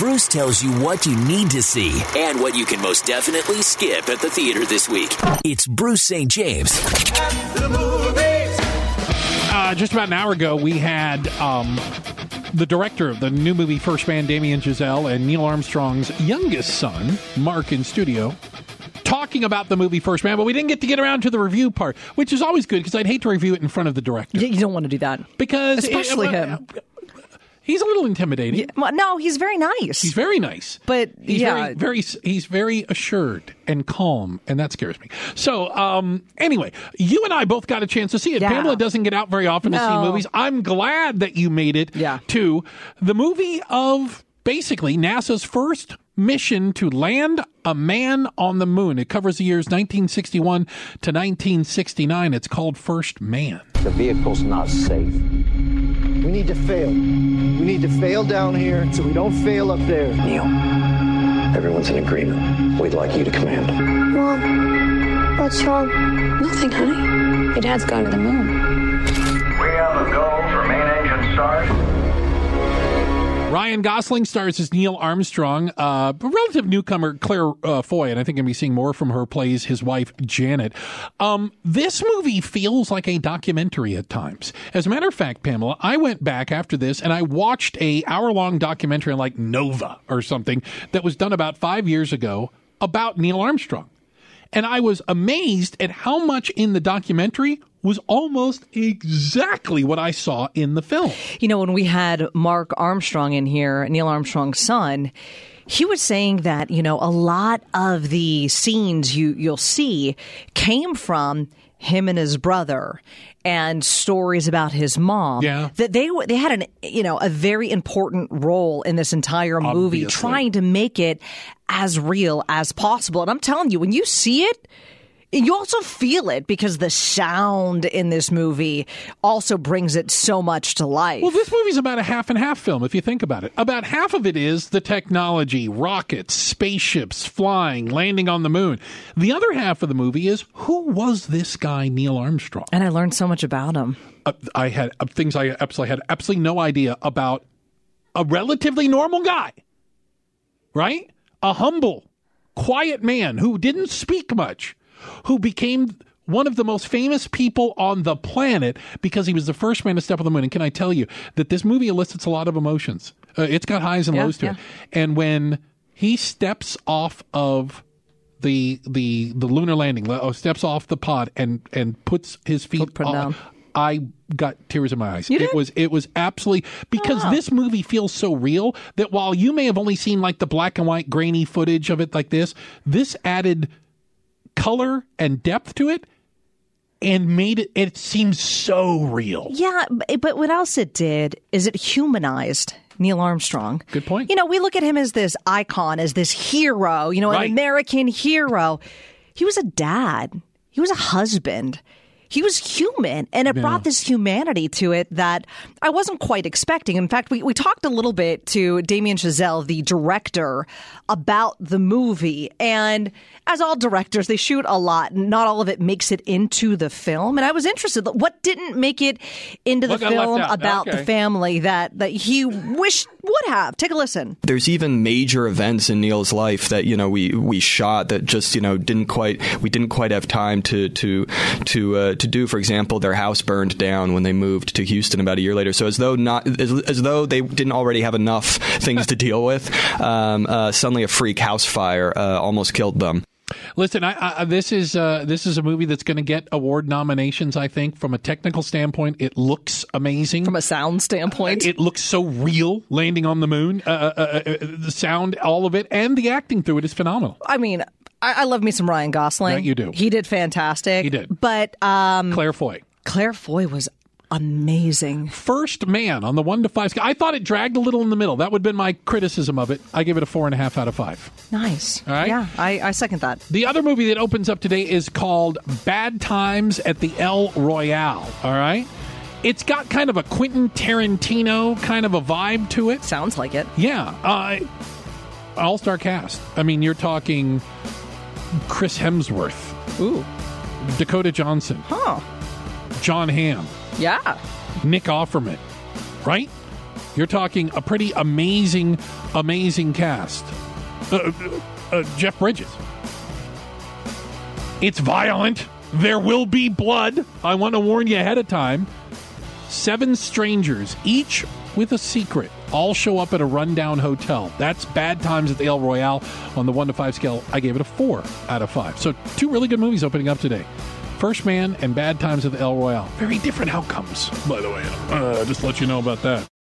Bruce tells you what you need to see and what you can most definitely skip at the theater this week. It's Bruce St. James. At the movies. Just about an hour ago, we had the director of the new movie First Man, Damien Chazelle, and Neil Armstrong's youngest son, Mark, in studio, talking about the movie First Man, but we didn't get around to the review part, which is always good because I'd hate to review it in front of the director. You don't want to do that. Because especially him. He's a little intimidating. Yeah, well, no, he's very nice. He's very nice. But he's he's very assured and calm, and that scares me. So, anyway, you and I both got a chance to see it. Yeah. Pamela doesn't get out very often to see movies. I'm glad that you made it to the movie of basically NASA's first mission to land a man on the moon. It covers the years 1961 to 1969. It's called First Man. The vehicle's not safe. We need to fail. We need to fail down here so we don't fail up there. Neil, everyone's in agreement. We'd like you to command. Mom, what's wrong? Nothing, honey. Your dad's gone to the moon. We have a go for main engine start. Ryan Gosling stars as Neil Armstrong. A relative newcomer, Claire Foy, and I think I'm going to be seeing more from her, plays his wife, Janet. This movie feels like a documentary at times. As a matter of fact, Pamela, I went back after this and I watched a hour-long documentary on like Nova or something that was done about 5 years ago about Neil Armstrong. And I was amazed at how much in the documentary was almost exactly what I saw in the film. You know, when we had Mark Armstrong in here, Neil Armstrong's son, he was saying that, you know, a lot of the scenes you'll see came from him and his brother and stories about his mom. Yeah. That they had a very important role in this entire movie, trying to make it as real as possible. And I'm telling you, when you see it, you also feel it because the sound in this movie also brings it so much to life. Well, this movie's about a half and half film, if you think about it. About half of it is the technology, rockets, spaceships, flying, landing on the moon. The other half of the movie is, who was this guy, Neil Armstrong? And I learned so much about him. I had things I had absolutely no idea about. A relatively normal guy, right? A humble, quiet man who didn't speak much, who became one of the most famous people on the planet because he was the first man to step on the moon. And can I tell you that this movie elicits a lot of emotions? It's got highs and lows to it. And when he steps off of the lunar landing, steps off the pod and puts his feet down, I got tears in my eyes. You did? It was absolutely, because this movie feels so real that while you may have only seen like the black and white grainy footage of it like this added color and depth to it and made it seem so real. Yeah, but what else it did is it humanized Neil Armstrong. Good point. You know, we look at him as this icon, as this hero, you know, an American hero. He was a dad. He was a husband. He was human, and it brought this humanity to it that I wasn't quite expecting. In fact, we talked a little bit to Damien Chazelle, the director, about the movie. And as all directors, they shoot a lot. Not all of it makes it into the film. And I was interested. What didn't make it into the film about the family that he wished would have? Take a listen. There's even major events in Neil's life that, you know, we shot that just, you know, didn't quite have time to do. For example, their house burned down when they moved to Houston about a year later. So as though they didn't already have enough things to deal with, suddenly a freak house fire almost killed them. Listen, this is a movie that's going to get award nominations, I think. From a technical standpoint, it looks amazing. From a sound standpoint? It looks so real, landing on the moon. The sound, all of it, and the acting through it is phenomenal. I mean, I love me some Ryan Gosling. Yeah, you do. He did fantastic. He did. But Claire Foy. Claire Foy was amazing. First Man on the 1 to 5 scale. I thought it dragged a little in the middle. That would have been my criticism of it. I give it a 4.5 out of 5. Nice. All right? Yeah, I second that. The other movie that opens up today is called Bad Times at the El Royale. All right? It's got kind of a Quentin Tarantino kind of a vibe to it. Sounds like it. Yeah. All-star cast. I mean, you're talking Chris Hemsworth. Ooh. Dakota Johnson. Huh. John Hamm. Yeah. Nick Offerman. Right? You're talking a pretty amazing cast. Jeff Bridges. It's violent. There will be blood. I want to warn you ahead of time. 7 strangers, each with a secret, all show up at a rundown hotel. That's Bad Times at the El Royale. On the 1 to 5 scale, I gave it a 4 out of 5. So 2 really good movies opening up today. First Man and Bad Times at the El Royale. Very different outcomes, by the way. Just to let you know about that.